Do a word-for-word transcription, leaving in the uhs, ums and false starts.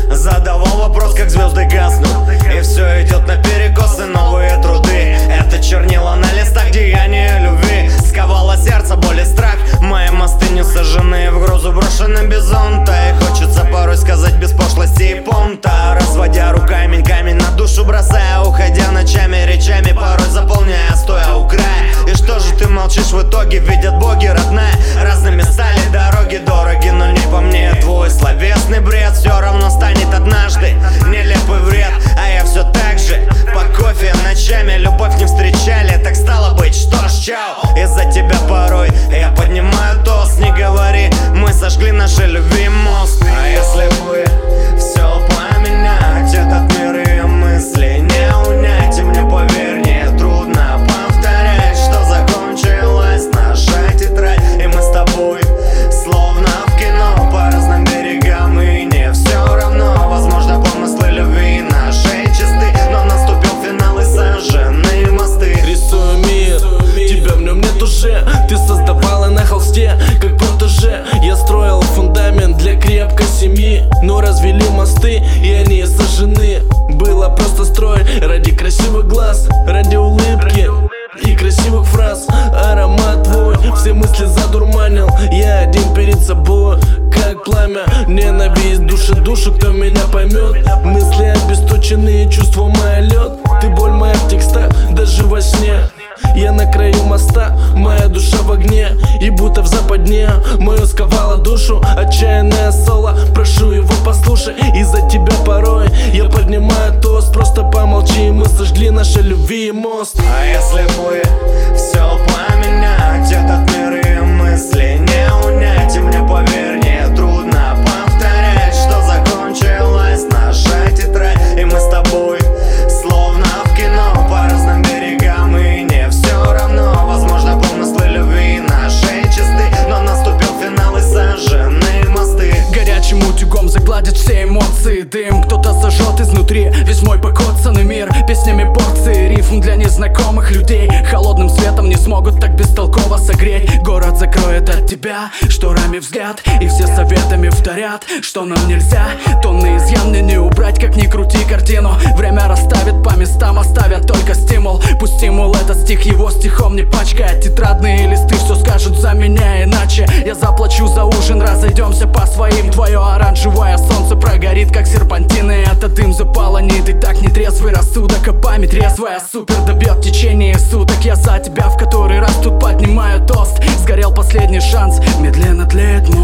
Задавал вопрос, как звезды гаснут, и все идет наперекос, и новые труды. Это чернила на листах, деяния любви. Сковало сердце, боль и страх. Мои мосты не сожжены, в грузу брошены без зонта. И хочется порой сказать без пошлости и понта, разводя руками камень на душу бросая, уходя ночами, речами, порой заполняя, стоя у края. И что же ты молчишь в итоге, видят боги, родная? Разными стали дороги, дороги, но не по мне. Твой словесный бред все равно станет однажды нелепый вред. А я все так же по кофе ночами, любовь не встречали, так стало быть, что ж, чао. Из-за тебя порой я поднимаю тост, не говори, мы сожгли наши любви мост. А если бы все поменять, этот мир и мысли не унять, и мне поверь, не трудно повторять, что закончилась наша тетрадь, и мы с тобой словно в кино по разным берегам, и не все равно. Возможно, помыслы любви нашей чисты, но наступил финал и сожжены мосты. Рисую мир, тебя в нем нет уже. Ты создавала на холсте, как протеже. Я строил фундамент для крепкой семьи, но развели мосты, и они сожжены. Было просто строить ради красивых глаз, ради улыбки и красивых фраз. Аромат твой все мысли задурманил, я один перед собой, как пламя. Ненависть души душу, кто меня поймет. Мысли обесточенные, чувства моя лед. Ты боль моя в текстах, даже во сне. Я на краю моста, моя душа в огне, и будто в западне мою сковала душу отчаянное соло. Прошу его послушай, из-за тебя порой я поднимаю тост. Просто помолчи, мы сожгли наши любви и мост. А если бы все поменять, этот мир и мысли не унять, и мне поверь, не трудно повторять, что закончилась наша тетрадь, и мы с тобой словно в кино по разным берегам, и не все равно. Возможно, помыслы любви нашей чисты, но наступил финал и сожжены мосты. Горячим утюгом загладит все эмоции дым. Кто-то сожжет изнутри весь мой покоцанный мир песнями порции рифм для незнакомых людей. Холодным светом не смогут так бестолково согреть. Город закроет от тебя шторами взгляд, и все советами вторят, что нам нельзя. Тонны изъян мне не убрать, как ни крути картину. Время расставит по местам, оставят только стимул. Пусть стимул этот стих его стихом не пачкает. Тетрадные листы все скажут за меня иначе. Я заплачу за ужин, разойдемся по своим. Твое оранжевое солнце прогорит, как серпантины. Это дым заполонит и так нетрезвый рассудок, а память резвая супер добьет в течение суток. Я за тебя в который раз тут поднимаю тост. Сгорел последний шанс, медленно тлеет